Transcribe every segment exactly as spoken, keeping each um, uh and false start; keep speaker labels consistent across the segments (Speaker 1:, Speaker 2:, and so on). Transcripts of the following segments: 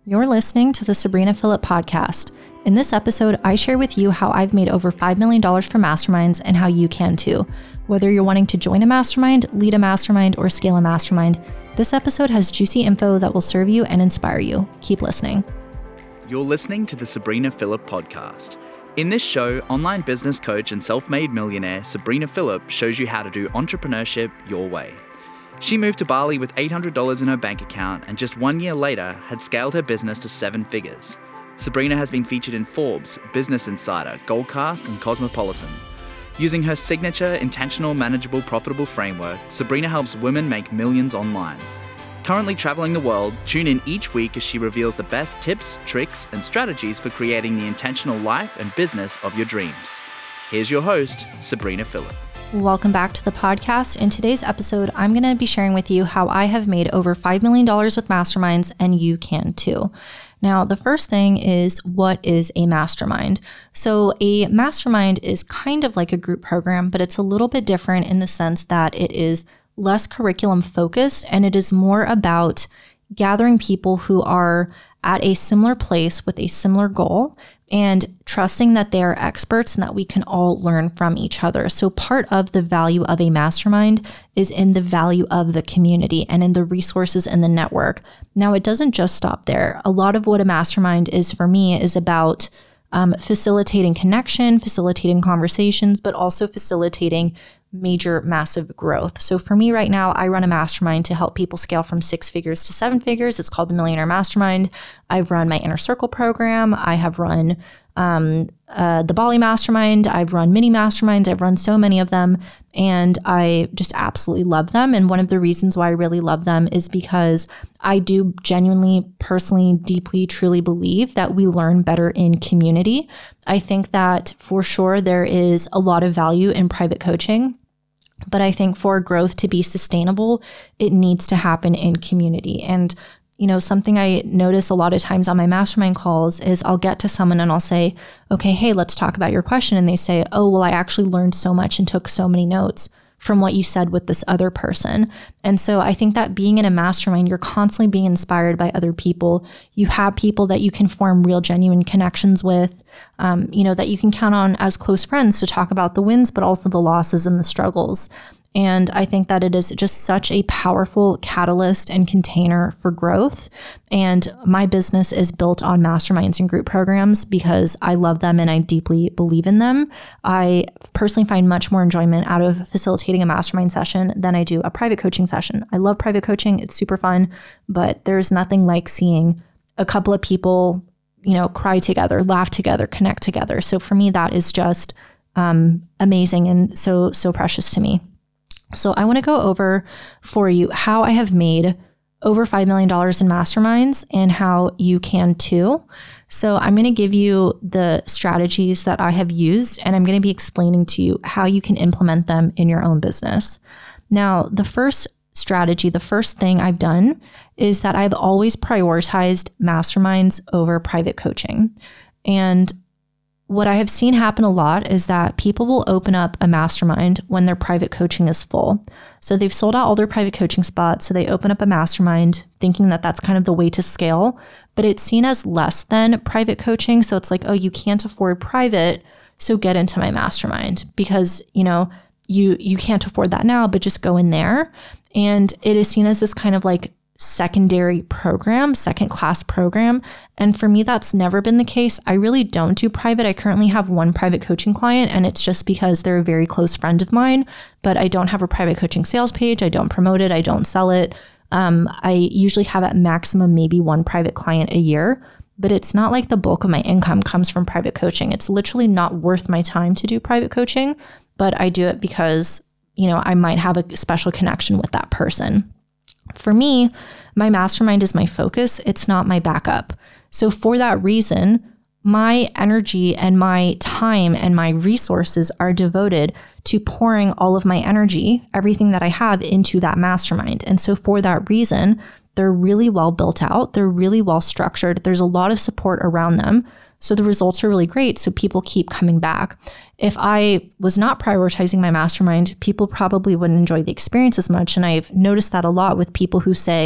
Speaker 1: You're listening to the Sabrina Philipp podcast. In this episode, I share with you how I've made over five million dollars from masterminds and how you can too. Whether you're wanting to join a mastermind, lead a mastermind, or scale a mastermind, this episode has juicy info that will serve you and inspire you. Keep listening.
Speaker 2: You're listening to the Sabrina Philipp podcast. In this show, online business coach and self-made millionaire Sabrina Philipp shows you how to do entrepreneurship your way. She moved to Bali with eight hundred dollars in her bank account and just one year later had scaled her business to seven figures. Sabrina has been featured in Forbes, Business Insider, Goldcast, and Cosmopolitan. Using her signature, intentional, manageable, profitable framework, Sabrina helps women make millions online. Currently traveling the world, tune in each week as she reveals the best tips, tricks, and strategies for creating the intentional life and business of your dreams. Here's your host, Sabrina Philipp.
Speaker 1: Welcome back to the podcast. In today's episode, I'm going to be sharing with you how I have made over five million dollars with masterminds, and you can too. Now, the first thing is, what is a mastermind? So a mastermind is kind of like a group program, but it's a little bit different in the sense that it is less curriculum focused, and it is more about gathering people who are at a similar place with a similar goal and trusting that they are experts and that we can all learn from each other. So part of the value of a mastermind is in the value of the community and in the resources and the network. Now, it doesn't just stop there. A lot of what a mastermind is for me is about um, facilitating connection, facilitating conversations, but also facilitating major, massive growth. So for me right now, I run a mastermind to help people scale from six figures to seven figures. It's called the Millionaire Mastermind. I've run my Inner Circle program. I have run um, uh, the Bali Mastermind. I've run mini masterminds. I've run so many of them, and I just absolutely love them. And one of the reasons why I really love them is because I do genuinely, personally, deeply, truly believe that we learn better in community. I think that for sure there is a lot of value in private coaching, but I think for growth to be sustainable, it needs to happen in community. And you know, something I notice a lot of times on my mastermind calls is I'll get to someone and I'll say, okay, hey, let's talk about your question. And they say, oh, well, I actually learned so much and took so many notes from what you said with this other person. And so I think that being in a mastermind, you're constantly being inspired by other people. You have people that you can form real, genuine connections with, um, you know, that you can count on as close friends to talk about the wins, but also the losses and the struggles. And I think that it is just such a powerful catalyst and container for growth. And my business is built on masterminds and group programs because I love them and I deeply believe in them. I personally find much more enjoyment out of facilitating a mastermind session than I do a private coaching session. I love private coaching. It's super fun, but there's nothing like seeing a couple of people, you know, cry together, laugh together, connect together. So for me, that is just um, amazing and so, so precious to me. So I want to go over for you how I have made over five million dollars in masterminds and how you can too. So I'm going to give you the strategies that I have used, and I'm going to be explaining to you how you can implement them in your own business. Now, the first strategy, the first thing I've done is that I've always prioritized masterminds over private coaching. And what I have seen happen a lot is that people will open up a mastermind when their private coaching is full. So they've sold out all their private coaching spots. So they open up a mastermind thinking that that's kind of the way to scale, but it's seen as less than private coaching. So it's like, oh, you can't afford private, so get into my mastermind because, you know, you, you can't afford that now, but just go in there. And it is seen as this kind of like secondary program, second class program. And for me, that's never been the case. I really don't do private. I currently have one private coaching client, and it's just because they're a very close friend of mine, but I don't have a private coaching sales page. I don't promote it. I don't sell it. Um, I usually have at maximum maybe one private client a year, but it's not like the bulk of my income comes from private coaching. It's literally not worth my time to do private coaching, but I do it because, you know, I might have a special connection with that person. For me, my mastermind is my focus. It's not my backup. So for that reason, my energy and my time and my resources are devoted to pouring all of my energy, everything that I have, into that mastermind. And so for that reason, they're really well built out. They're really well structured. There's a lot of support around them. So the results are really great. So people keep coming back. If I was not prioritizing my mastermind, people probably wouldn't enjoy the experience as much. And I've noticed that a lot with people who say,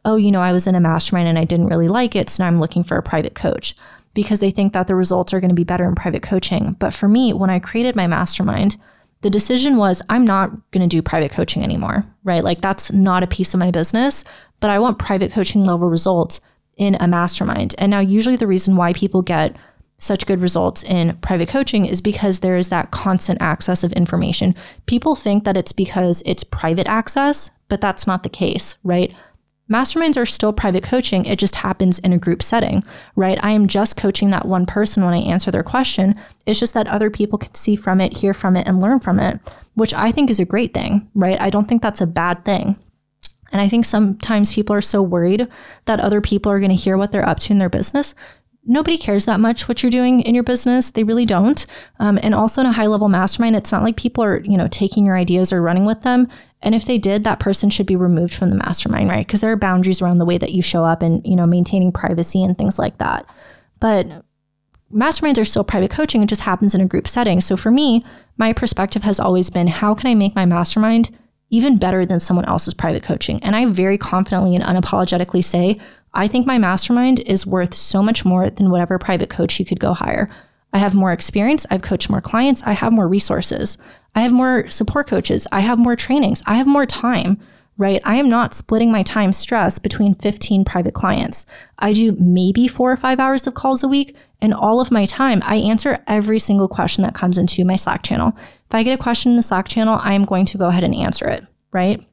Speaker 1: oh, you know, I was in a mastermind and I didn't really like it, so now I'm looking for a private coach, because they think that the results are going to be better in private coaching. But for me, when I created my mastermind, the decision was I'm not going to do private coaching anymore, right? Like that's not a piece of my business, but I want private coaching level results in a mastermind. And now usually the reason why people get such good results in private coaching is because there is that constant access of information. People think that it's because it's private access, but that's not the case, right? Masterminds are still private coaching. It just happens in a group setting, right? I am just coaching that one person when I answer their question. It's just that other people can see from it, hear from it, and learn from it, which I think is a great thing, right? I don't think that's a bad thing. And I think sometimes people are so worried that other people are going to hear what they're up to in their business. Nobody cares that much what you're doing in your business. They really don't. Um, and also in a high level mastermind, it's not like people are, you know, taking your ideas or running with them. And if they did, that person should be removed from the mastermind, right? Because there are boundaries around the way that you show up and, you know, maintaining privacy and things like that. But masterminds are still private coaching. It just happens in a group setting. So for me, my perspective has always been, how can I make my mastermind even better than someone else's private coaching? And I very confidently and unapologetically say, I think my mastermind is worth so much more than whatever private coach you could go hire. I have more experience. I've coached more clients. I have more resources. I have more support coaches. I have more trainings. I have more time, right? I am not splitting my time stress between fifteen private clients. I do maybe four or five hours of calls a week, and all of my time, I answer every single question that comes into my Slack channel. If I get a question in the Slack channel, I am going to go ahead and answer it, right?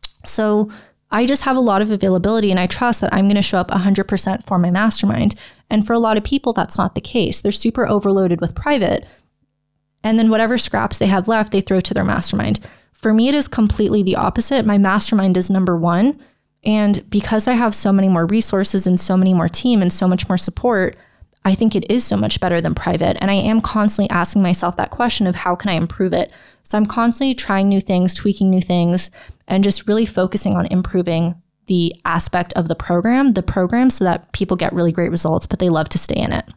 Speaker 1: So I just have a lot of availability, and I trust that I'm going to show up one hundred percent for my mastermind. And for a lot of people, that's not the case. They're super overloaded with private, and then whatever scraps they have left, they throw to their mastermind. For me, it is completely the opposite. My mastermind is number one. And because I have so many more resources and so many more team and so much more support, I think it is so much better than private. And I am constantly asking myself that question of how can I improve it? So I'm constantly trying new things, tweaking new things, and just really focusing on improving the aspect of the program, the program, so that people get really great results, but they love to stay in it.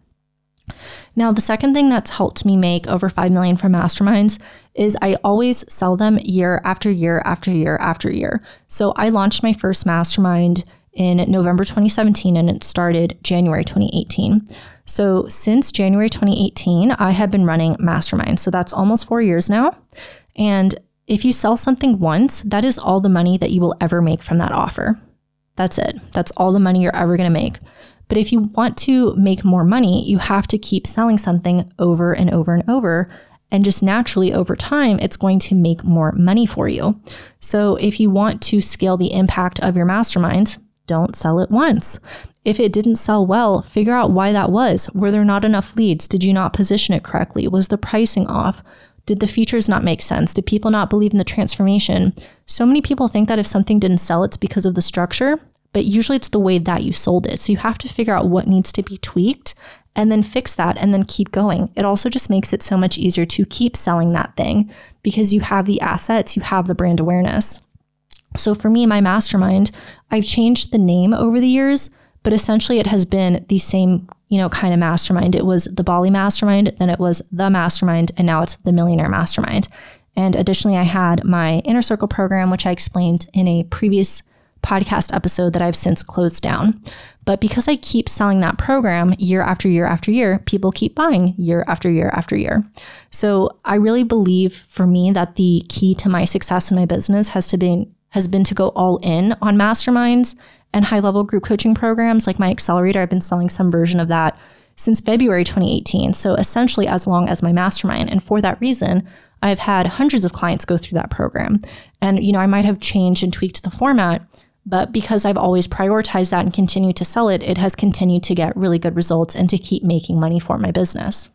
Speaker 1: Now, the second thing that's helped me make over five million from masterminds is I always sell them year after year after year after year. So I launched my first mastermind in November twenty seventeen, and it started January twenty eighteen. So since January twenty eighteen, I have been running masterminds. So that's almost four years now. And if you sell something once, that is all the money that you will ever make from that offer. That's it. That's all the money you're ever going to make. But if you want to make more money, you have to keep selling something over and over and over. And just naturally over time, it's going to make more money for you. So if you want to scale the impact of your masterminds, don't sell it once. If it didn't sell well, figure out why that was. Were there not enough leads? Did you not position it correctly? Was the pricing off? Did the features not make sense? Did people not believe in the transformation? So many people think that if something didn't sell, it's because of the structure, but usually it's the way that you sold it. So you have to figure out what needs to be tweaked and then fix that and then keep going. It also just makes it so much easier to keep selling that thing because you have the assets, you have the brand awareness. So for me, my mastermind, I've changed the name over the years, but essentially it has been the same, you know, kind of mastermind. It was the Bali Mastermind, then it was the Mastermind, and now it's the Millionaire Mastermind. And additionally, I had my Inner Circle program, which I explained in a previous podcast episode that I've since closed down. But because I keep selling that program year after year after year, people keep buying year after year after year. So I really believe for me that the key to my success in my business has to be has been to go all in on masterminds and high-level group coaching programs. Like my accelerator, I've been selling some version of that since February twenty eighteen. So essentially as long as my mastermind. And for that reason, I've had hundreds of clients go through that program. And, you know, I might have changed and tweaked the format, but because I've always prioritized that and continued to sell it, it has continued to get really good results and to keep making money for my business.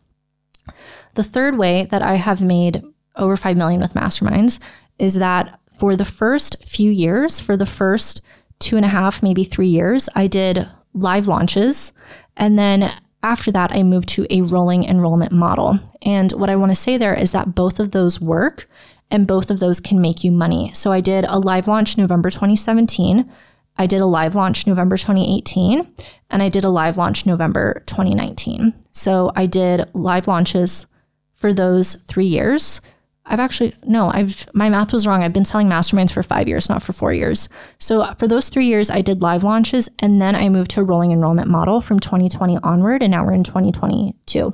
Speaker 1: The third way that I have made over five million with masterminds is that for the first few years, for the first two and a half, maybe three years, I did live launches. And then after that, I moved to a rolling enrollment model. And what I want to say there is that both of those work and both of those can make you money. So I did a live launch November twenty seventeen. I did a live launch November twenty eighteen, and I did a live launch November twenty nineteen. So I did live launches for those three years. I've actually, no, I've, my math was wrong. I've been selling masterminds for five years, not for four years. So for those three years, I did live launches, and then I moved to a rolling enrollment model from twenty twenty onward, and now we're in twenty twenty-two.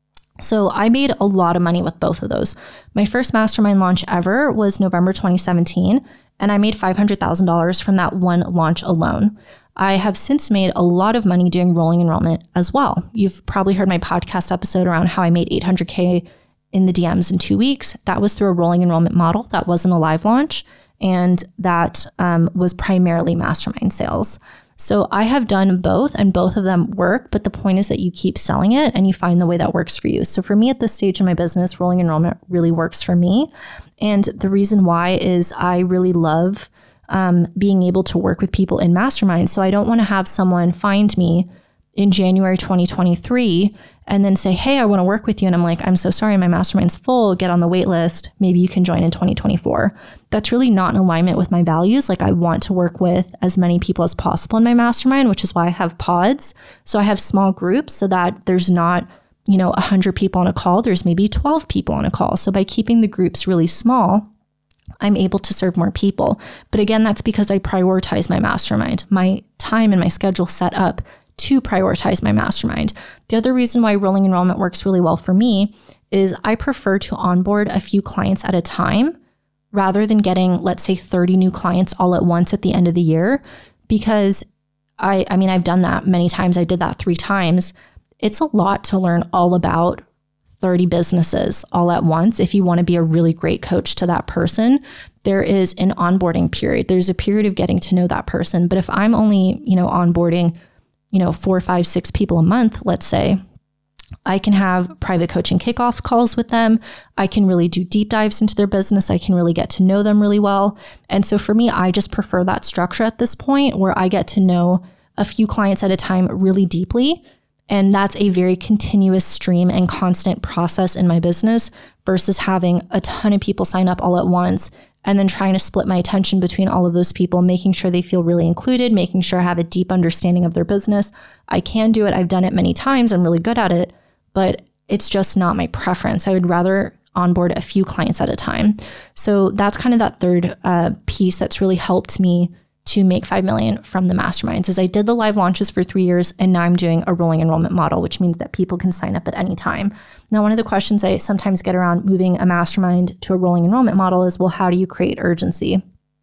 Speaker 1: So I made a lot of money with both of those. My first mastermind launch ever was November twenty seventeen, and I made five hundred thousand dollars from that one launch alone. I have since made a lot of money doing rolling enrollment as well. You've probably heard my podcast episode around how I made eight hundred K in the D Ms in two weeks. That was through a rolling enrollment model. That wasn't a live launch. And that um, was primarily mastermind sales. So I have done both, and both of them work. But the point is that you keep selling it and you find the way that works for you. So for me at this stage in my business, rolling enrollment really works for me. And the reason why is I really love um, being able to work with people in masterminds. So I don't want to have someone find me in January twenty twenty-three and then say, hey, I want to work with you. And I'm like, I'm so sorry, my mastermind's full, get on the wait list. Maybe you can join in twenty twenty-four. That's really not in alignment with my values. Like I want to work with as many people as possible in my mastermind, which is why I have pods. So I have small groups so that there's not, you know, one hundred people on a call. There's maybe twelve people on a call. So by keeping the groups really small, I'm able to serve more people. But again, that's because I prioritize my mastermind. My time and my schedule set up to prioritize my mastermind. The other reason why rolling enrollment works really well for me is I prefer to onboard a few clients at a time rather than getting, let's say, thirty new clients all at once at the end of the year. Because I, I mean, I've done that many times. I did that three times. It's a lot to learn all about thirty businesses all at once. If you want to be a really great coach to that person, there is an onboarding period. There's a period of getting to know that person. But if I'm only, you know, onboarding you know, four, five, six people a month, let's say, I can have private coaching kickoff calls with them. I can really do deep dives into their business. I can really get to know them really well. And so for me, I just prefer that structure at this point where I get to know a few clients at a time really deeply. And that's a very continuous stream and constant process in my business versus having a ton of people sign up all at once and then trying to split my attention between all of those people, making sure they feel really included, making sure I have a deep understanding of their business. I can do it. I've done it many times. I'm really good at it, but it's just not my preference. I would rather onboard a few clients at a time. So that's kind of that third uh, piece that's really helped me to make five million dollars from the masterminds is I did the live launches for three years and now I'm doing a rolling enrollment model, which means that people can sign up at any time. Now, one of the questions I sometimes get around moving a mastermind to a rolling enrollment model is, well, how do you create urgency?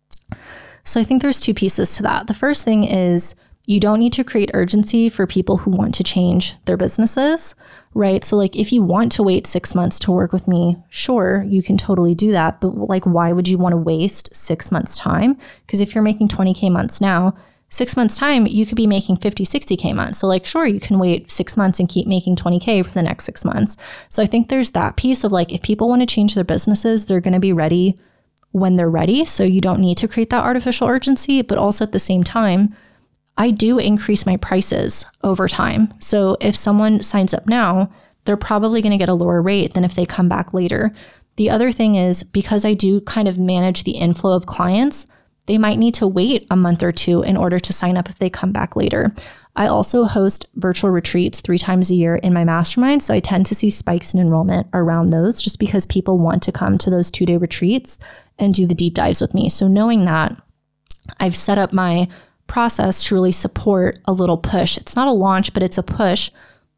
Speaker 1: So I think there's two pieces to that. The first thing is you don't need to create urgency for people who want to change their businesses, right? So like if you want to wait six months to work with me, sure, you can totally do that. But like, why would you want to waste six months time? Because if you're making twenty K months now, six months time, you could be making fifty, sixty K months. So like, sure, you can wait six months and keep making twenty K for the next six months. So I think there's that piece of like, if people want to change their businesses, they're going to be ready when they're ready. So you don't need to create that artificial urgency, but also at the same time, I do increase my prices over time. So if someone signs up now, they're probably going to get a lower rate than if they come back later. The other thing is because I do kind of manage the inflow of clients, they might need to wait a month or two in order to sign up if they come back later. I also host virtual retreats three times a year in my mastermind. So I tend to see spikes in enrollment around those just because people want to come to those two-day retreats and do the deep dives with me. So knowing that, I've set up my process to really support a little push. It's not a launch, but it's a push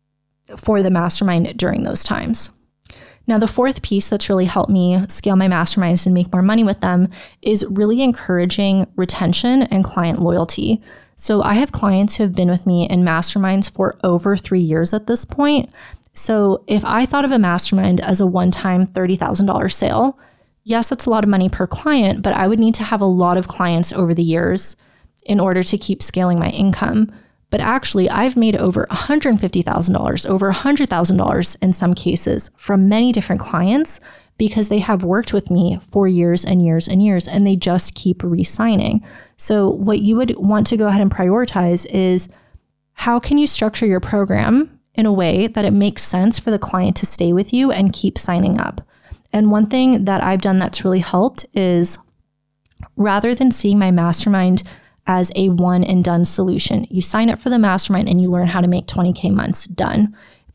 Speaker 1: for the mastermind during those times. Now, the fourth piece that's really helped me scale my masterminds and make more money with them is really encouraging retention and client loyalty. So I have clients who have been with me in masterminds for over three years at this point. So if I thought of a mastermind as a one-time thirty thousand dollars sale, yes, that's a lot of money per client, but I would need to have a lot of clients over the years in order to keep scaling my income. But actually, I've made over one hundred fifty thousand dollars, over one hundred thousand dollars in some cases from many different clients because they have worked with me for years and years and years, and they just keep re-signing. So what you would want to go ahead and prioritize is how can you structure your program in a way that it makes sense for the client to stay with you and keep signing up. And one thing that I've done that's really helped is rather than seeing my mastermind as a one and done solution. You sign up for the mastermind and you learn how to make twenty K months, done.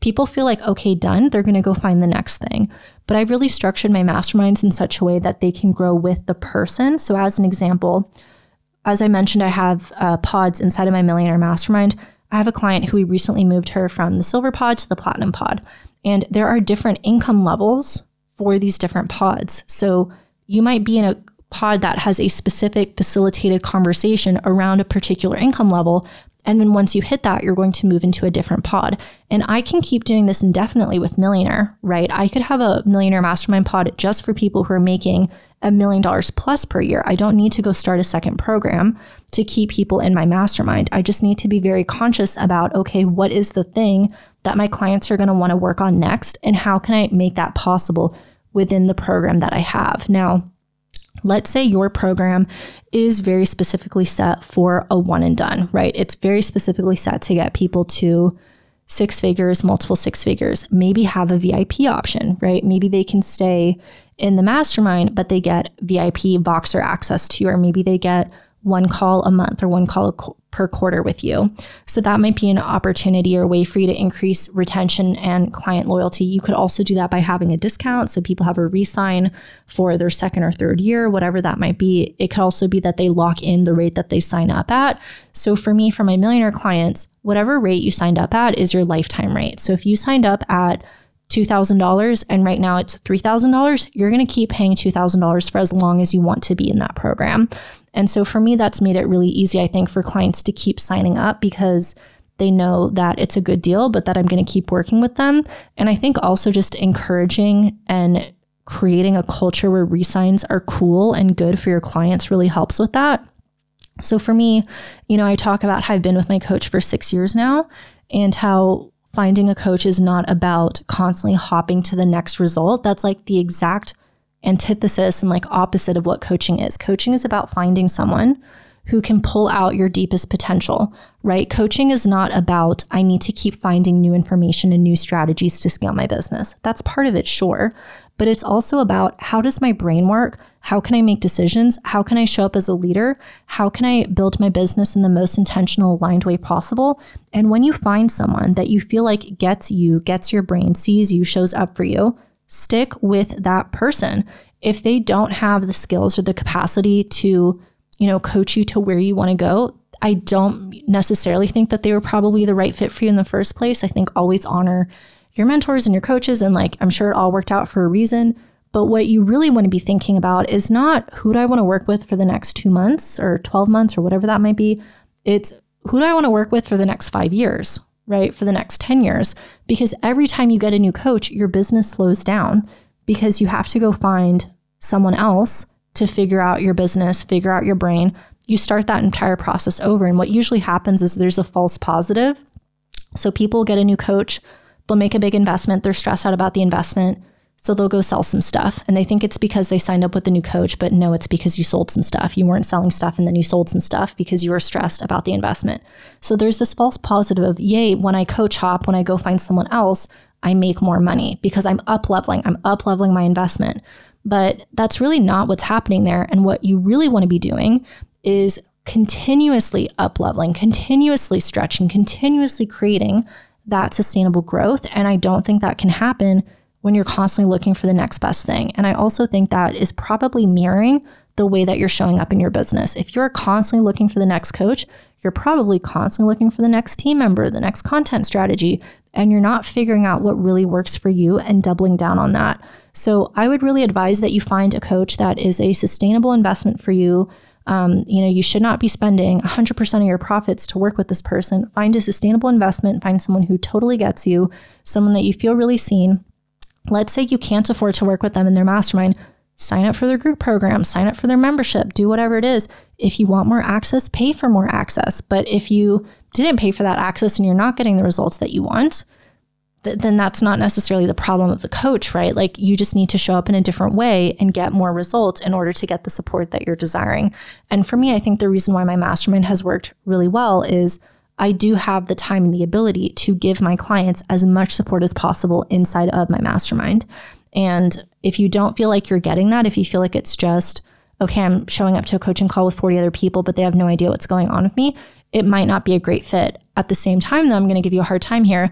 Speaker 1: people feel like, okay, done, they're going to go find the next thing. But I've really structured my masterminds in such a way that they can grow with the person. So as an example, as I mentioned, I have uh, pods inside of my Millionaire Mastermind. I have a client who we recently moved her from the silver pod to the platinum pod. And there are different income levels for these different pods. So you might be in a pod that has a specific facilitated conversation around a particular income level. And then once you hit that, you're going to move into a different pod. And I can keep doing this indefinitely with Millionaire, right? I could have a Millionaire Mastermind pod just for people who are making a million dollars plus per year. I don't need to go start a second program to keep people in my mastermind. I just need to be very conscious about, okay, what is the thing that my clients are going to want to work on next? And how can I make that possible within the program that I have? Now, let's say your program is very specifically set for a one and done, right? It's very specifically set to get people to six figures, multiple six figures, maybe have a V I P option, right? Maybe they can stay in the mastermind, but they get V I P Voxer access to you, or maybe they get one call a month or one call a qu- per quarter with you. So that might be an opportunity or a way for you to increase retention and client loyalty. You could also do that by having a discount. So people have a re-sign for their second or third year, whatever that might be. It could also be that they lock in the rate that they sign up at. So for me, for my Millionaire clients, whatever rate you signed up at is your lifetime rate. So if you signed up at two thousand dollars and right now it's three thousand dollars, you're going to keep paying two thousand dollars for as long as you want to be in that program. And so for me, that's made it really easy, I think, for clients to keep signing up because they know that it's a good deal, but that I'm going to keep working with them. And I think also just encouraging and creating a culture where re-signs are cool and good for your clients really helps with that. So for me, you know, I talk about how I've been with my coach for six years now and how finding a coach is not about constantly hopping to the next result. That's like the exact antithesis and like opposite of what coaching is. Coaching is about finding someone who can pull out your deepest potential, right? Coaching is not about, I need to keep finding new information and new strategies to scale my business. That's part of it, sure. But it's also about, how does my brain work? How can I make decisions? How can I show up as a leader? How can I build my business in the most intentional, aligned way possible? And when you find someone that you feel like gets you, gets your brain, sees you, shows up for you, stick with that person. If they don't have the skills or the capacity to, you know, coach you to where you want to go, I don't necessarily think that they were probably the right fit for you in the first place. I think always honor your mentors and your coaches. And like, I'm sure it all worked out for a reason. But what you really want to be thinking about is not who do I want to work with for the next two months or twelve months or whatever that might be. It's who do I want to work with for the next five years, right? For the next ten years. Because every time you get a new coach, your business slows down because you have to go find someone else to figure out your business, figure out your brain. You start that entire process over. And what usually happens is there's a false positive. So people get a new coach, they'll make a big investment, they're stressed out about the investment, so they'll go sell some stuff. And they think it's because they signed up with the new coach, but no, it's because you sold some stuff. You weren't selling stuff and then you sold some stuff because you were stressed about the investment. So there's this false positive of, yay, when I coach hop, when I go find someone else, I make more money because I'm up leveling, I'm up leveling my investment. But that's really not what's happening there. And what you really want to be doing is continuously up leveling, continuously stretching, continuously creating that sustainable growth. And I don't think that can happen when you're constantly looking for the next best thing. And I also think that is probably mirroring the way that you're showing up in your business. If you're constantly looking for the next coach, you're probably constantly looking for the next team member, the next content strategy, and you're not figuring out what really works for you and doubling down on that. So I would really advise that you find a coach that is a sustainable investment for you. Um, you know, you should not be spending one hundred percent of your profits to work with this person. Find a sustainable investment, find someone who totally gets you, someone that you feel really seen. Let's say you can't afford to work with them in their mastermind. Sign up for their group program, sign up for their membership, do whatever it is. If you want more access, pay for more access. But if you didn't pay for that access and you're not getting the results that you want, th- then that's not necessarily the problem of the coach, right? Like you just need to show up in a different way and get more results in order to get the support that you're desiring. And for me, I think the reason why my mastermind has worked really well is I do have the time and the ability to give my clients as much support as possible inside of my mastermind. And if you don't feel like you're getting that, if you feel like it's just, okay, I'm showing up to a coaching call with forty other people, but they have no idea what's going on with me, it might not be a great fit. At the same time, though, I'm going to give you a hard time here.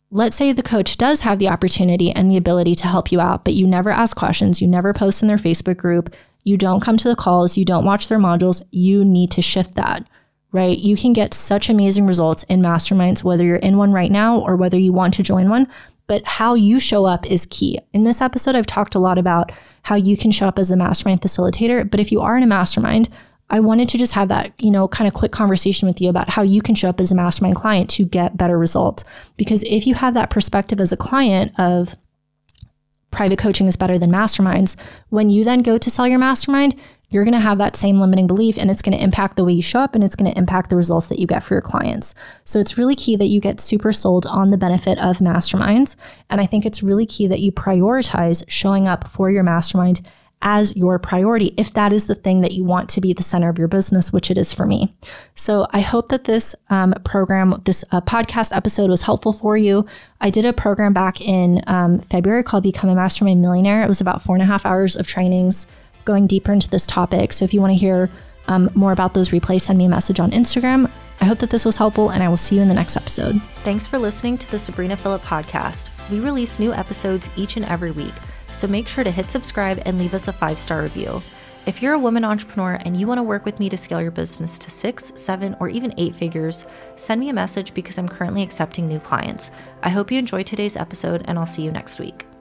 Speaker 1: let's say the coach does have the opportunity and the ability to help you out, but you never ask questions, you never post in their Facebook group, you don't come to the calls, you don't watch their modules, you need to shift that, right? You can get such amazing results in masterminds, whether you're in one right now or whether you want to join one, but how you show up is key. In this episode, I've talked a lot about how you can show up as a mastermind facilitator, but if you are in a mastermind, I wanted to just have that, you know, kind of quick conversation with you about how you can show up as a mastermind client to get better results. Because if you have that perspective as a client of private coaching is better than masterminds, when you then go to sell your mastermind, you're going to have that same limiting belief, and it's going to impact the way you show up, and it's going to impact the results that you get for your clients. So it's really key that you get super sold on the benefit of masterminds. And I think it's really key that you prioritize showing up for your mastermind as your priority, if that is the thing that you want to be the center of your business, which it is for me. So I hope that this um, program, this uh, podcast episode was helpful for you. I did a program back in um, February called Become a Mastermind Millionaire. It was about four and a half hours of trainings going deeper into this topic. So if you want to hear um, more about those replays, send me a message on Instagram. I hope that this was helpful, and I will see you in the next episode. Thanks for listening to the Sabrina Philipp podcast. We release new episodes each and every week, so make sure to hit subscribe and leave us a five-star review. If you're a woman entrepreneur and you want to work with me to scale your business to six, seven, or even eight figures, send me a message because I'm currently accepting new clients. I hope you enjoyed today's episode, and I'll see you next week.